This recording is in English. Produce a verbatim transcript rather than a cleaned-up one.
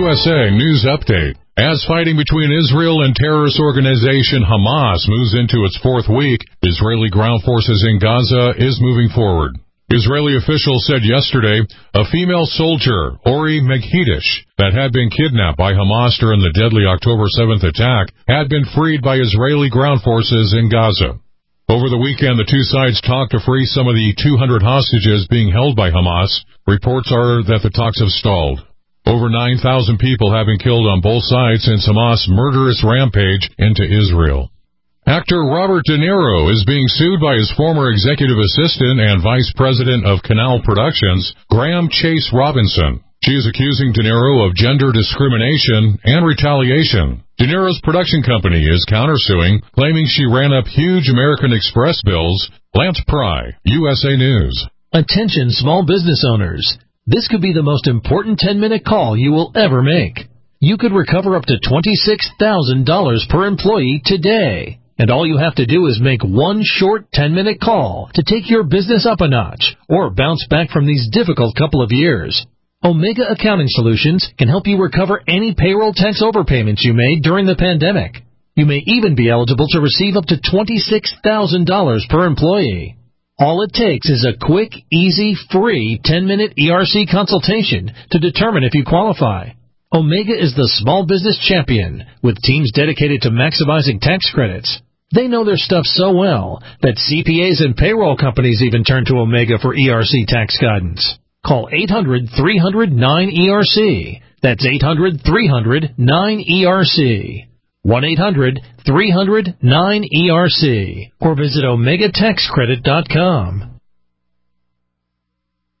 S A News Update. As fighting between Israel and terrorist organization Hamas moves into its fourth week, Israeli ground forces in Gaza is moving forward. Israeli officials said yesterday a female soldier, Ori Meghidish, that had been kidnapped by Hamas during the deadly October seventh attack, had been freed by Israeli ground forces in Gaza. Over the weekend, the two sides talked to free some of the two hundred hostages being held by Hamas. Reports are that the talks have stalled. Over nine thousand people have been killed on both sides since Hamas' murderous rampage into Israel. Actor Robert De Niro is being sued by his former executive assistant and vice president of Canal Productions, Graham Chase Robinson. She is accusing De Niro of gender discrimination and retaliation. De Niro's production company is countersuing, claiming she ran up huge American Express bills. Lance Pry, U S A News. Attention small business owners. This could be the most important ten-minute call you will ever make. You could recover up to twenty-six thousand dollars per employee today. And all you have to do is make one short ten-minute call to take your business up a notch or bounce back from these difficult couple of years. Omega Accounting Solutions can help you recover any payroll tax overpayments you made during the pandemic. You may even be eligible to receive up to twenty-six thousand dollars per employee. All it takes is a quick, easy, free ten-minute E R C consultation to determine if you qualify. Omega is the small business champion with teams dedicated to maximizing tax credits. They know their stuff so well that C P As and payroll companies even turn to Omega for E R C tax guidance. Call eight hundred, three hundred, nine E R C. That's eight hundred, three hundred, nine E R C. one eight hundred, three hundred, nine E R C. Or visit omega tax credit dot com.